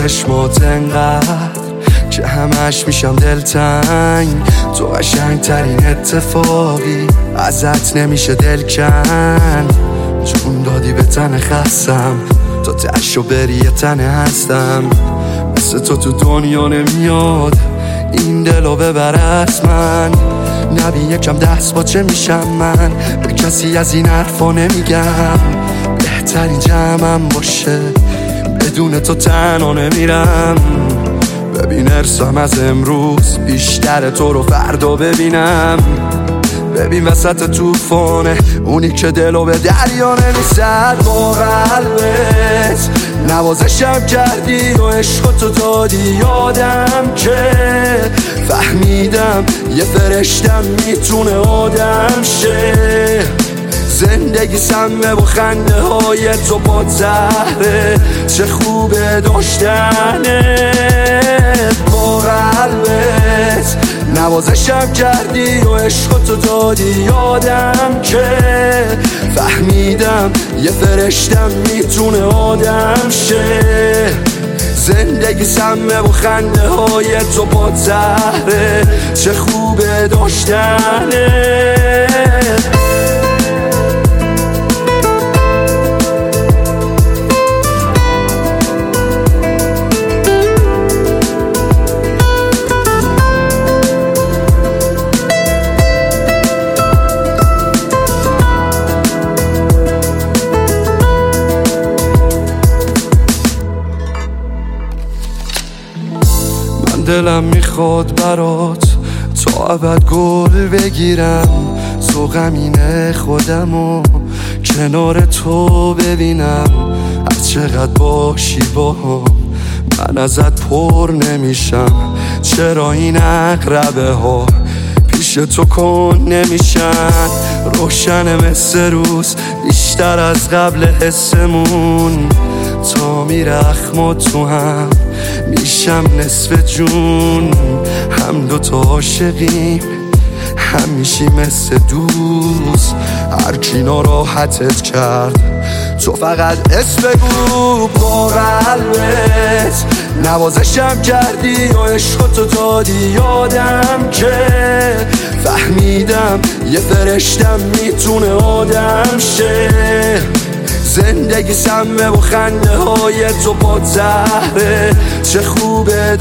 چشمات انقدر که همش میشم دلتنگ. تو قشنگ ترین اتفاقی، ازت نمیشه دل کند. جون دادی به تن خستم، تا تشو بری یه تنه هستم. مثل تو دنیا نمیاد این دلو ببر از من. نبی یکم دست با چه میشم من، به کسی از این حرفا نمیگم. بهترین جمعم باشه، بدون تو تنها نمیرم. ببین ارسم از امروز بیشتر تو رو فردا ببینم. ببین وسط توفانه اونی که دلو به دریا نمیزد. با قلبت نوازشم کردی و عشقتو دادی یادم که فهمیدم یه فرشتم میتونه آدم شه. زندگی سمه و خنده های تو با زهره، چه خوبه داشتنت. با قلبت نوازشم کردی و عشقتو دادی یادم که فهمیدم یه فرشتم میتونه آدم شه. زندگی سمه و خنده های تو با زهره، چه خوبه داشتنت. دلم میخواد برات تا ابد گل بگیرم. ذوقم اینه خودمو کنار تو ببینم. هر چقدر باشی باهم من ازت پر نمیشم. چرا این عقربه ها پیش تو کن نمیشن؟ روشن مثل روز بیشتر از قبل حسمون. تا میره اخمات تو هم میشم نصف جون. هم دوتا عاشقیم، هم میشی مثل دوست. هر کی ناراحتت کرد تو فقط اسم بگو. با قلبت نوازشم کردی و عشقتو دادی یادم که فهمیدم یه فرشتم میتونه آدم شه. زندگی سمه و خنده های تو با زهره، چه خوبه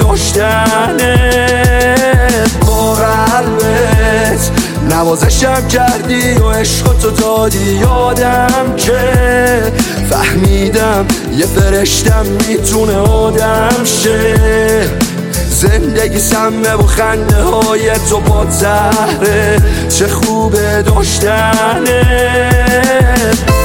داشتنت. با قلبت نوازشم کردی و عشقتو دادی یادم که فهمیدم یه فرشتم میتونه آدم شه. زندگی سمه و خنده های تو با زهره، چه خوبه داشتنت.